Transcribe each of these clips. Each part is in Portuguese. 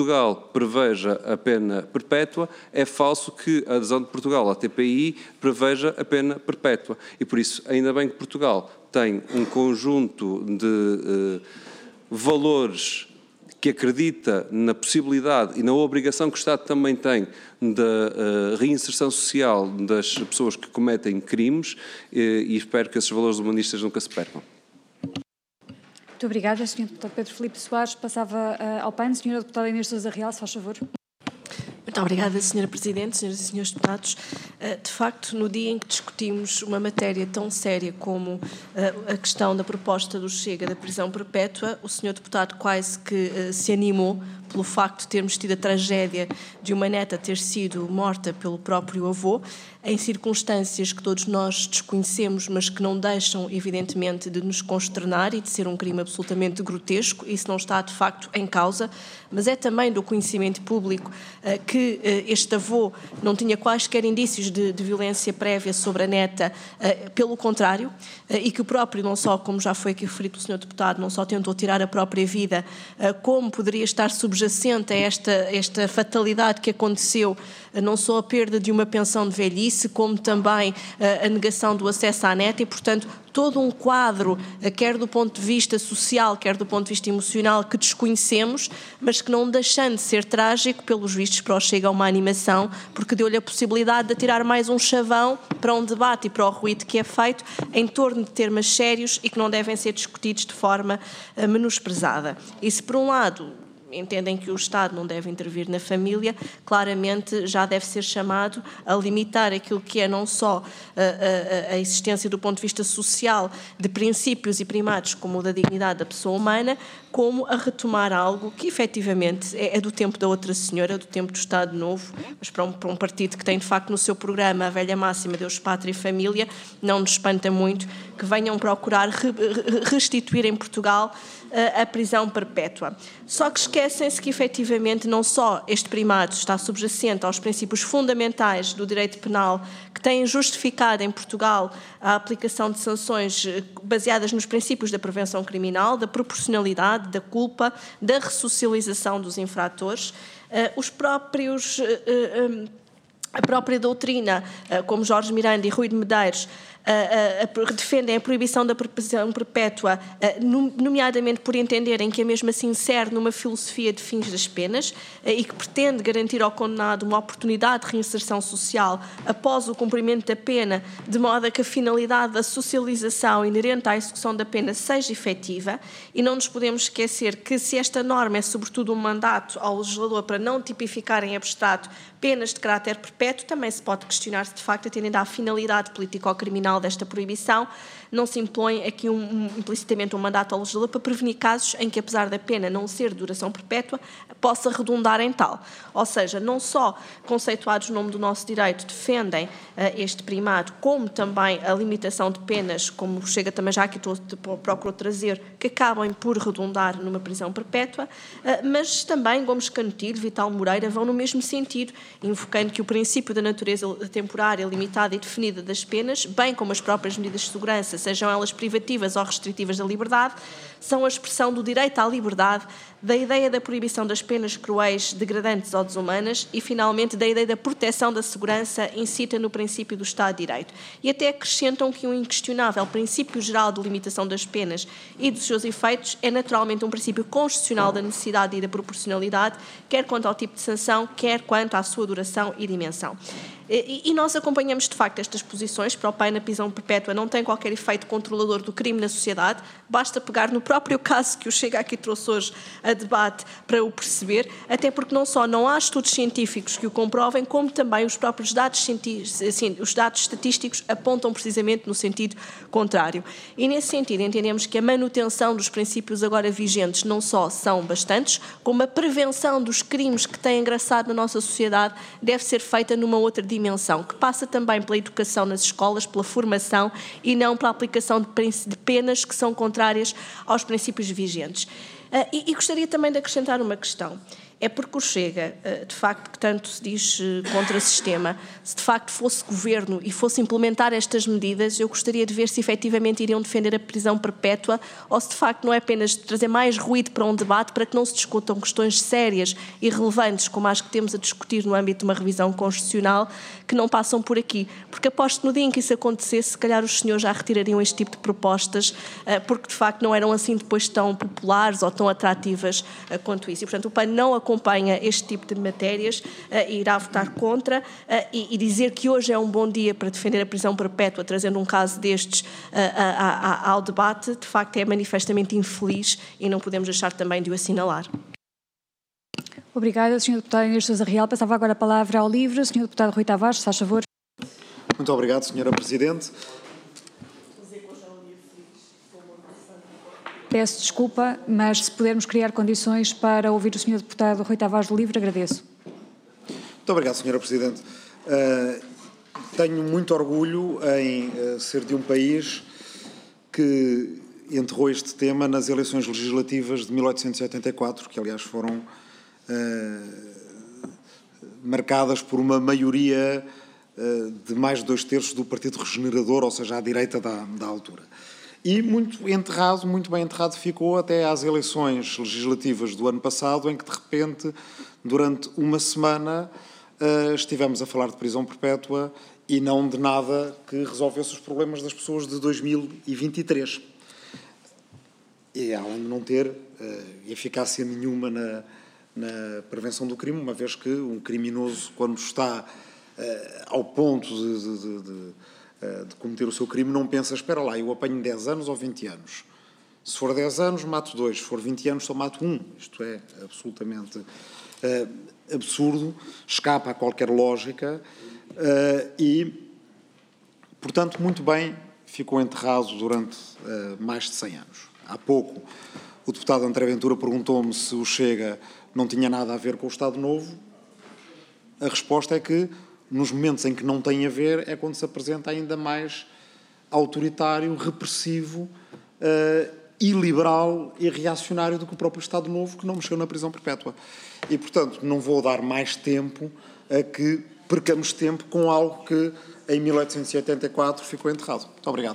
Portugal preveja a pena perpétua, é falso que a adesão de Portugal à TPI preveja a pena perpétua. E por isso, ainda bem que Portugal tem um conjunto de valores que acredita na possibilidade e na obrigação que o Estado também tem da reinserção social das pessoas que cometem crimes, e espero que esses valores humanistas nunca se percam. Muito obrigada, Sr. Deputado Pedro Filipe Soares. Passava ao PAN. Sra. Deputada Inês Sousa Real, se faz favor. Muito obrigada, Sra. Presidente, Sras. e Srs. Deputados. De facto, no dia em que discutimos uma matéria tão séria como a questão da proposta do Chega da prisão perpétua, o Sr. Deputado quase que se animou pelo facto de termos tido a tragédia de uma neta ter sido morta pelo próprio avô, em circunstâncias que todos nós desconhecemos, mas que não deixam, evidentemente, de nos consternar e de ser um crime absolutamente grotesco. Isso não está, de facto, em causa, mas é também do conhecimento público que este avô não tinha quaisquer indícios de violência prévia sobre a neta, pelo contrário, e que o próprio, não só, como já foi aqui referido pelo Sr. Deputado, não só tentou tirar a própria vida, como poderia estar subjacente a esta fatalidade que aconteceu, não só a perda de uma pensão de velhice, como também a negação do acesso à neta e, portanto, todo um quadro, quer do ponto de vista social, quer do ponto de vista emocional, que desconhecemos, mas que não deixando de ser trágico, pelos vistos, para o Chega a uma animação, porque deu-lhe a possibilidade de tirar mais um chavão para um debate e para o ruído que é feito em torno de temas sérios e que não devem ser discutidos de forma menosprezada. E se, por um lado, entendem que o Estado não deve intervir na família, claramente já deve ser chamado a limitar aquilo que é não só a existência do ponto de vista social de princípios e primados como o da dignidade da pessoa humana, como a retomar algo que efetivamente é do tempo da outra senhora, do tempo do Estado Novo, mas para um partido que tem de facto no seu programa a velha máxima Deus, Pátria e Família, não nos espanta muito que venham procurar restituir em Portugal a prisão perpétua. Só que esquecem-se que, efetivamente, não só este primado está subjacente aos princípios fundamentais do direito penal que têm justificado em Portugal a aplicação de sanções baseadas nos princípios da prevenção criminal, da proporcionalidade, da culpa, da ressocialização dos infratores, a própria doutrina, como Jorge Miranda e Rui de Medeiros, defendem a proibição da prisão perpétua, nomeadamente por entenderem que a mesma se insere numa filosofia de fins das penas e que pretende garantir ao condenado uma oportunidade de reinserção social após o cumprimento da pena, de modo a que a finalidade da socialização inerente à execução da pena seja efetiva. E não nos podemos esquecer que, se esta norma é sobretudo um mandato ao legislador para não tipificar em abstrato penas de caráter perpétuo, também se pode questionar se de facto, atendendo à finalidade político-criminal desta proibição, não se impõe aqui implicitamente um mandato ao legislador para prevenir casos em que, apesar da pena não ser de duração perpétua, possa redundar em tal. Ou seja, não só conceituados no nome do nosso direito defendem este primado, como também a limitação de penas, como Chega também já aqui procurou trazer, que acabam por redundar numa prisão perpétua, mas também Gomes Canutilho, Vital Moreira vão no mesmo sentido, invocando que o princípio da natureza temporária, limitada e definida das penas, bem como as próprias medidas de segurança, sejam elas privativas ou restritivas da liberdade, são a expressão do direito à liberdade, da ideia da proibição das penas cruéis, degradantes ou desumanas e, finalmente, da ideia da proteção da segurança incita no princípio do Estado de Direito. E até acrescentam que um inquestionável princípio geral de limitação das penas e dos seus efeitos é naturalmente um princípio constitucional da necessidade e da proporcionalidade, quer quanto ao tipo de sanção, quer quanto à sua duração e dimensão. E nós acompanhamos, de facto, estas posições. Para o PAN, a prisão perpétua não tem qualquer efeito controlador do crime na sociedade. Basta pegar no próprio caso que o Chega aqui trouxe hoje a debate para o perceber, até porque não só não há estudos científicos que o comprovem, como também os próprios dados os dados estatísticos apontam precisamente no sentido contrário. E, nesse sentido, entendemos que a manutenção dos princípios agora vigentes não só são bastantes, como a prevenção dos crimes que têm engraçado na nossa sociedade deve ser feita numa outra dimensão, que passa também pela educação nas escolas, pela formação e não pela aplicação de penas que são contrárias aos princípios vigentes. E gostaria também de acrescentar uma questão. é porque o Chega, de facto, que tanto se diz contra o sistema, se de facto fosse governo e fosse implementar estas medidas, eu gostaria de ver se efetivamente iriam defender a prisão perpétua ou se de facto não é apenas trazer mais ruído para um debate para que não se discutam questões sérias e relevantes como as que temos a discutir no âmbito de uma revisão constitucional, que não passam por aqui. Porque aposto que no dia em que isso acontecesse, se calhar os senhores já retirariam este tipo de propostas, porque de facto não eram assim depois tão populares ou tão atrativas quanto isso. E, portanto, o PAN não acompanha este tipo de matérias e irá votar contra, e dizer que hoje é um bom dia para defender a prisão perpétua, trazendo um caso destes ao debate, de facto é manifestamente infeliz e não podemos deixar também de o assinalar. Obrigada, Sr. Deputado Inês Sousa Real. Passava agora a palavra ao LIVRE. Sr. Deputado Rui Tavares, se faz favor. Muito obrigado, Sra. Presidente. Peço desculpa, mas se pudermos criar condições para ouvir o Sr. Deputado Rui Tavares do LIVRE, agradeço. Muito obrigado, Sra. Presidente. Tenho muito orgulho em ser de um país que enterrou este tema nas eleições legislativas de 1884, que aliás foram marcadas por uma maioria de mais de 2/3 do Partido Regenerador, ou seja, à direita da altura. E muito bem enterrado ficou até às eleições legislativas do ano passado, em que de repente, durante uma semana, estivemos a falar de prisão perpétua e não de nada que resolvesse os problemas das pessoas de 2023. E além de não ter eficácia nenhuma na prevenção do crime, uma vez que um criminoso, quando está ao ponto de cometer o seu crime, não pensa, espera lá, eu apanho 10 anos ou 20 anos. Se for 10 anos, mato 2. Se for 20 anos, só mato 1. Isto é absolutamente absurdo, escapa a qualquer lógica e, portanto, muito bem ficou enterrado durante mais de 100 anos. Há pouco, o deputado André Ventura perguntou-me se o Chega não tinha nada a ver com o Estado Novo. A resposta é que, nos momentos em que não tem a ver, é quando se apresenta ainda mais autoritário, repressivo, iliberal e reacionário do que o próprio Estado Novo, que não mexeu na prisão perpétua. E, portanto, não vou dar mais tempo a que percamos tempo com algo que, em 1884, ficou enterrado. Muito obrigado.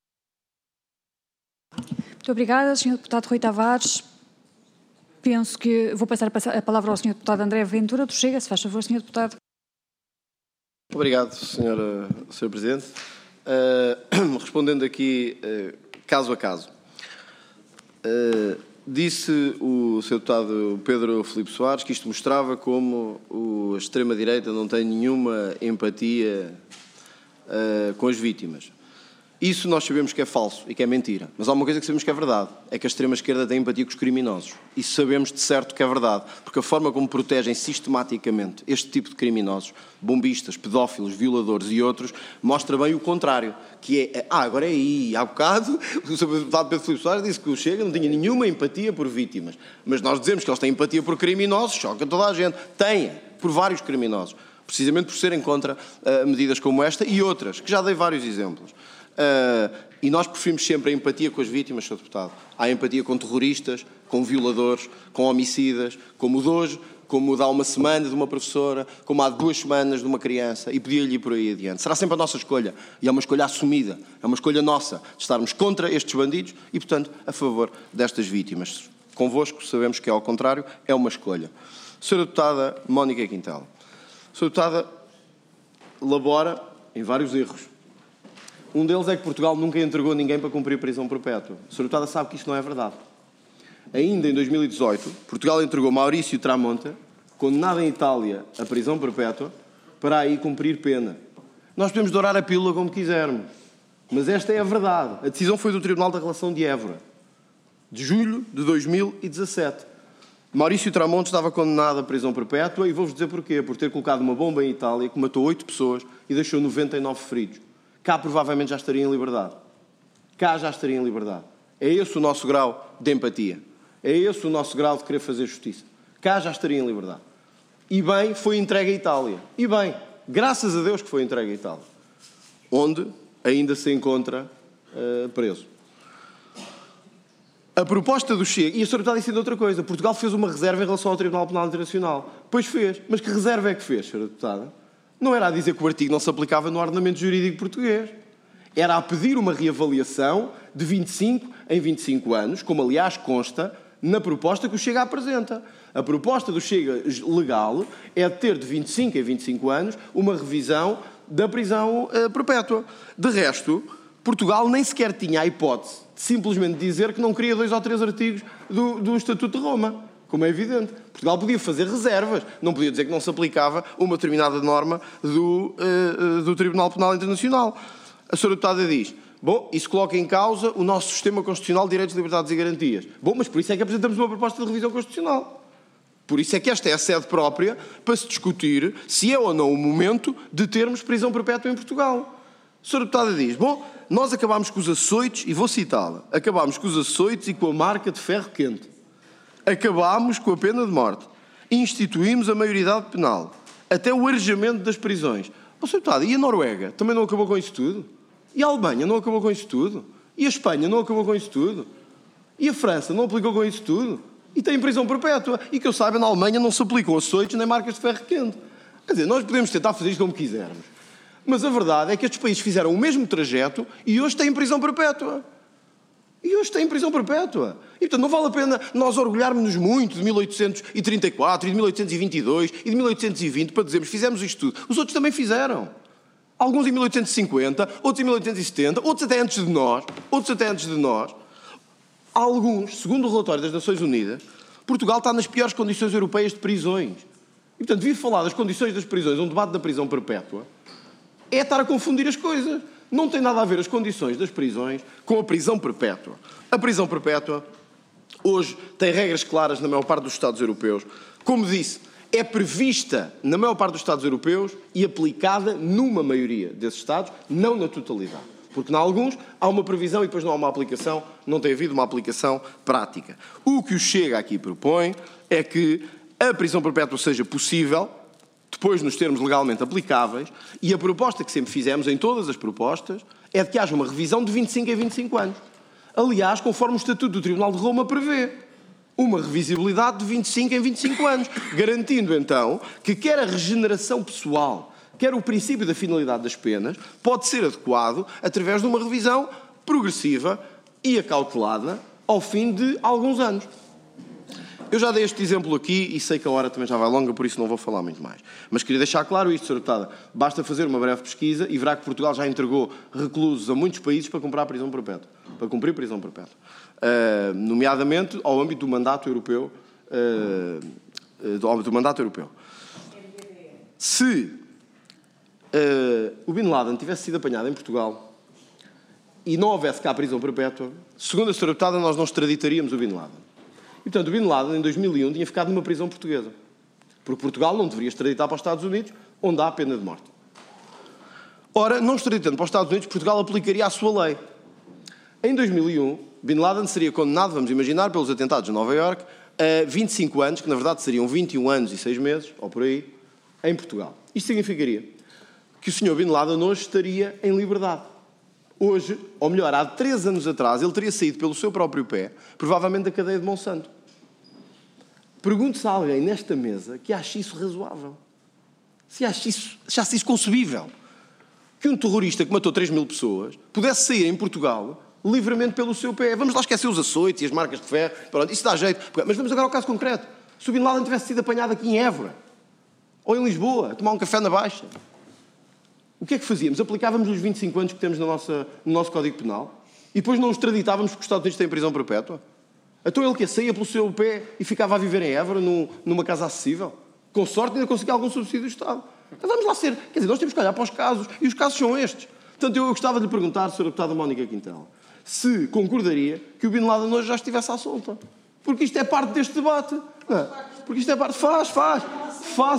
Muito obrigada, Sr. Deputado Rui Tavares. Penso que vou passar a palavra ao Sr. Deputado André Ventura do Chega. Se faz favor, Sr. Deputado. Obrigado, Sr. Presidente. Respondendo aqui caso a caso. Disse o Sr. Deputado Pedro Filipe Soares que isto mostrava como a extrema-direita não tem nenhuma empatia com as vítimas. Isso nós sabemos que é falso e que é mentira. Mas há uma coisa que sabemos que é verdade, é que a extrema-esquerda tem empatia com os criminosos. Isso sabemos de certo que é verdade, porque a forma como protegem sistematicamente este tipo de criminosos, bombistas, pedófilos, violadores e outros, mostra bem o contrário, que é, agora é aí, há bocado, o Sr. Deputado Pedro Filipe Soares disse que o Chega não tinha nenhuma empatia por vítimas. Mas nós dizemos que eles têm empatia por criminosos, choca toda a gente. Têm, por vários criminosos, precisamente por serem contra medidas como esta e outras, que já dei vários exemplos. E nós preferimos sempre a empatia com as vítimas, Sr. Deputado. Há empatia com terroristas, com violadores, com homicidas, como o de hoje, como o de há uma semana de uma professora, como há 2 semanas de uma criança, e podia-lhe ir por aí adiante. Será sempre a nossa escolha, e é uma escolha assumida, é uma escolha nossa, de estarmos contra estes bandidos e, portanto, a favor destas vítimas. Convosco, sabemos que é ao contrário, é uma escolha. Sra. Deputada Mónica Quintela. Sra. Deputada elabora em vários erros. Um deles é que Portugal nunca entregou ninguém para cumprir prisão perpétua. A Sra. Deputada sabe que isto não é verdade. Ainda em 2018, Portugal entregou Maurício Tramonta, condenado em Itália a prisão perpétua, para aí cumprir pena. Nós podemos dourar a pílula como quisermos, mas esta é a verdade. A decisão foi do Tribunal da Relação de Évora, de julho de 2017. Maurício Tramonta estava condenado à prisão perpétua e vou-vos dizer porquê. Por ter colocado uma bomba em Itália que matou 8 pessoas e deixou 99 feridos. Cá provavelmente já estaria em liberdade. Cá já estaria em liberdade. É esse o nosso grau de empatia. É esse o nosso grau de querer fazer justiça. Cá já estaria em liberdade. E bem, foi entregue à Itália. E bem, graças a Deus que foi entregue à Itália. Onde ainda se encontra preso. A proposta do Chega... E a Sra. Deputada disse outra coisa. Portugal fez uma reserva em relação ao Tribunal Penal Internacional. Pois fez. Mas que reserva é que fez, Sra. Deputada? Não era a dizer que o artigo não se aplicava no ordenamento jurídico português. Era a pedir uma reavaliação de 25 em 25 anos, como aliás consta na proposta que o Chega apresenta. A proposta do Chega legal é ter de 25 em 25 anos uma revisão da prisão perpétua. De resto, Portugal nem sequer tinha a hipótese de simplesmente dizer que não queria 2 ou 3 artigos do Estatuto de Roma, como é evidente. Portugal podia fazer reservas, não podia dizer que não se aplicava uma determinada norma do Tribunal Penal Internacional. A Sra. Deputada diz, bom, isso coloca em causa o nosso sistema constitucional de direitos, liberdades e garantias. Bom, mas por isso é que apresentamos uma proposta de revisão constitucional. Por isso é que esta é a sede própria para se discutir se é ou não o momento de termos prisão perpétua em Portugal. A Sra. Deputada diz, bom, nós acabámos com os açoites, e vou citá-la, acabámos com os açoites e com a marca de ferro quente. Acabámos com a pena de morte. Instituímos a maioridade penal. Até o arejamento das prisões. Sra. Deputada, e a Noruega também não acabou com isso tudo? E a Alemanha não acabou com isso tudo? E a Espanha não acabou com isso tudo? E a França não aplicou com isso tudo? E tem prisão perpétua. E que eu saiba, na Alemanha não se aplicam açoites nem marcas de ferro quente. Quer dizer, nós podemos tentar fazer isto como quisermos. Mas a verdade é que estes países fizeram o mesmo trajeto e hoje têm prisão perpétua. E hoje têm prisão perpétua. E, portanto, não vale a pena nós orgulharmos-nos muito de 1834 e de 1822 e de 1820 para dizermos fizemos isto tudo. Os outros também fizeram. Alguns em 1850, outros em 1870, outros até antes de nós. Alguns, segundo o relatório das Nações Unidas, Portugal está nas piores condições europeias de prisões. E, portanto, vir falar das condições das prisões, um debate da prisão perpétua, é estar a confundir as coisas. Não tem nada a ver as condições das prisões com a prisão perpétua. A prisão perpétua, hoje, tem regras claras na maior parte dos Estados europeus. Como disse, é prevista na maior parte dos Estados europeus e aplicada numa maioria desses Estados, não na totalidade. Porque, em alguns, há uma previsão e depois não há uma aplicação, não tem havido uma aplicação prática. O que o Chega aqui propõe é que a prisão perpétua seja possível, depois nos termos legalmente aplicáveis, e a proposta que sempre fizemos em todas as propostas é de que haja uma revisão de 25 em 25 anos. Aliás, conforme o Estatuto do Tribunal de Roma prevê, uma revisibilidade de 25 em 25 anos, garantindo então que quer a regeneração pessoal, quer o princípio da finalidade das penas, pode ser adequado através de uma revisão progressiva e acautelada ao fim de alguns anos. Eu já dei este exemplo aqui e sei que a hora também já vai longa, por isso não vou falar muito mais. Mas queria deixar claro isto, Sra. Deputada. Basta fazer uma breve pesquisa e verá que Portugal já entregou reclusos a muitos países para cumprir prisão perpétua. Nomeadamente ao âmbito do mandato europeu. Se o Bin Laden tivesse sido apanhado em Portugal e não houvesse cá a prisão perpétua, segundo a Sra. Deputada, nós não extraditaríamos o Bin Laden. E, portanto, o Bin Laden, em 2001, tinha ficado numa prisão portuguesa. Porque Portugal não deveria extraditar para os Estados Unidos, onde há a pena de morte. Ora, não extraditando para os Estados Unidos, Portugal aplicaria a sua lei. Em 2001, Bin Laden seria condenado, vamos imaginar, pelos atentados de Nova Iorque, a 25 anos, que na verdade seriam 21 anos e 6 meses, ou por aí, em Portugal. Isto significaria que o Sr. Bin Laden hoje estaria em liberdade. Hoje, ou melhor, há 3 anos atrás, ele teria saído pelo seu próprio pé, provavelmente da cadeia de Monsanto. Pergunto se há alguém nesta mesa que acha isso razoável. Se acha isso concebível. Que um terrorista que matou 3.000 pessoas pudesse sair em Portugal livremente pelo seu pé. Vamos lá esquecer os açoites e as marcas de ferro. Pronto, isso dá jeito. Mas vamos agora ao caso concreto. Se o Bin Laden tivesse sido apanhado aqui em Évora, ou em Lisboa, a tomar um café na Baixa, o que é que fazíamos? Aplicávamos os 25 anos que temos no nosso Código Penal e depois não os extraditávamos porque os Estados Unidos têm prisão perpétua? Então ele que saía pelo seu pé e ficava a viver em Évora, numa casa acessível? Com sorte ainda conseguia algum subsídio do Estado. Então vamos lá ser... Quer dizer, nós temos que olhar para os casos e os casos são estes. Portanto, eu gostava de lhe perguntar, Sra. Deputada Mónica Quintela, se concordaria que o Bin Laden hoje já estivesse à solta. Porque isto é parte deste debate. Não é? Porque isto é parte... Faz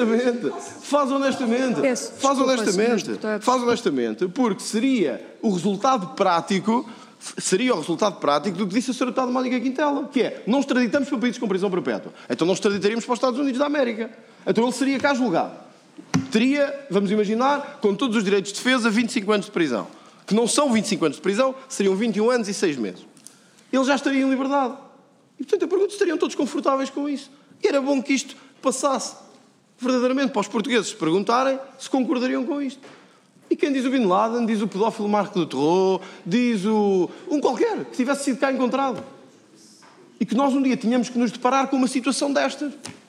honestamente, porque seria o resultado prático do que disse a Sra. Deputada Mónica Quintela, que é, não extraditamos para países com prisão perpétua. Então não extraditaríamos para os Estados Unidos da América. Então ele seria cá julgado. Teria, vamos imaginar, com todos os direitos de defesa, 25 anos de prisão. Que não são 25 anos de prisão, seriam 21 anos e 6 meses. ele já estaria em liberdade. E, portanto, eu pergunto se estariam todos confortáveis com isso. E era bom que isto passasse, verdadeiramente, para os portugueses se perguntarem se concordariam com isto. E quem diz o Bin Laden, diz o pedófilo Marco Dutroux, diz um qualquer que tivesse sido cá encontrado. E que nós um dia tínhamos que nos deparar com uma situação destas.